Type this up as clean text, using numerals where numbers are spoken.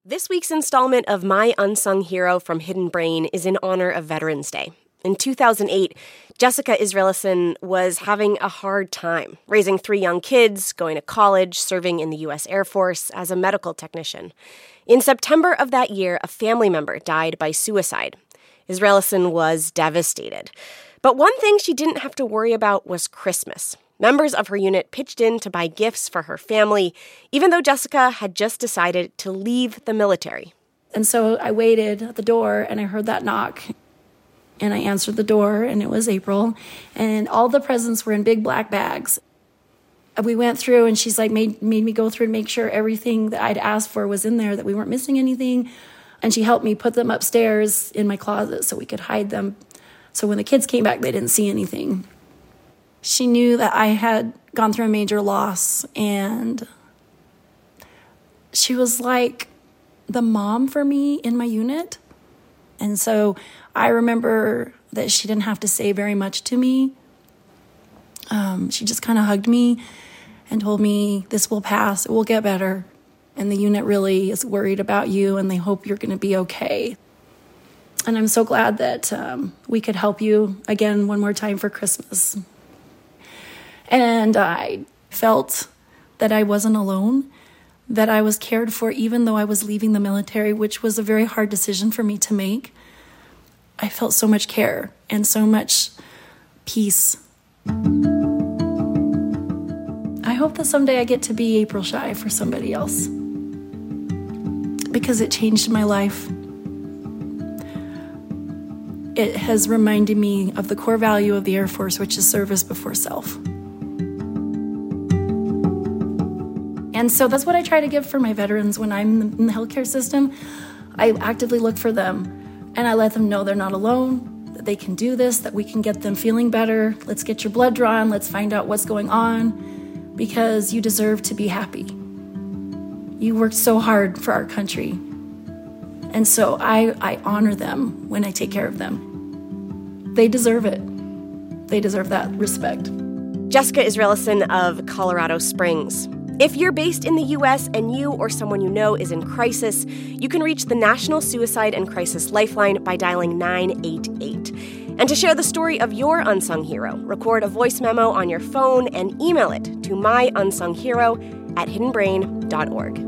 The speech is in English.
This week's installment of My Unsung Hero from Hidden Brain is in honor of Veterans Day. In 2008, Jessica Israelson was having a hard time, raising 3 young kids, going to college, serving in the U.S. Air Force as a medical technician. In September of that year, a family member died by suicide. Israelson was devastated. But one thing she didn't have to worry about was Christmas. Members of her unit pitched in to buy gifts for her family, even though Jessica had just decided to leave the military. And so I waited at the door, and I heard that knock. And I answered the door, and it was April. And all the presents were in big black bags. We went through, and she's like, made me go through and make sure everything that I'd asked for was in there, that we weren't missing anything. And she helped me put them upstairs in my closet so we could hide them. So when the kids came back, they didn't see anything. She knew that I had gone through a major loss, and she was like the mom for me in my unit. And so I remember that she didn't have to say very much to me. She just kind of hugged me and told me, this will pass, it will get better. And the unit really is worried about you, and they hope you're going to be okay. And I'm so glad that we could help you again one more time for Christmas. And I felt that I wasn't alone, that I was cared for even though I was leaving the military, which was a very hard decision for me to make. I felt so much care and so much peace. I hope that someday I get to be April Shy for somebody else, because it changed my life. It has reminded me of the core value of the Air Force, which is service before self. And so that's what I try to give for my veterans when I'm in the healthcare system. I actively look for them, and I let them know they're not alone, that they can do this, that we can get them feeling better. Let's get your blood drawn. Let's find out what's going on, because you deserve to be happy. You worked so hard for our country. And so I honor them when I take care of them. They deserve it. They deserve that respect. Jessica Israelson of Colorado Springs. If you're based in the U.S. and you or someone you know is in crisis, you can reach the National Suicide and Crisis Lifeline by dialing 988. And to share the story of your unsung hero, record a voice memo on your phone and email it to myunsunghero@hiddenbrain.org.